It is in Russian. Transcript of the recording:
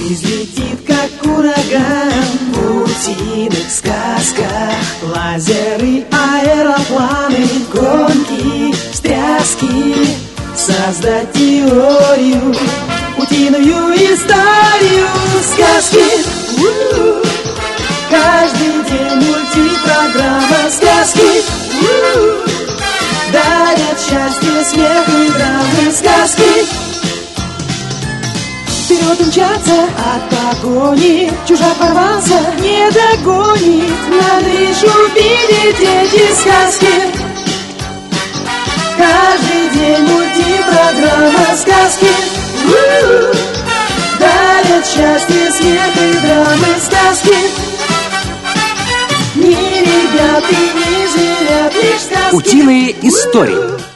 Излетит, как ураган, в утиных сказках. Лазеры, аэропланы, гонки, встряски. Создать теорию, утиную историю. Сказки, каждый день мультипрограмма. Сказки, дарят счастье, смех и драмы. Сказки, вперед умчаться от погони. Чужак ворвался, не догонит. Надо лишь увидеть эти сказки. Каждый день мультипрограмма. Сказки, дарят счастье, смех и драмы. Сказки, не ребят и не зверят, лишь сказки. Утиные истории.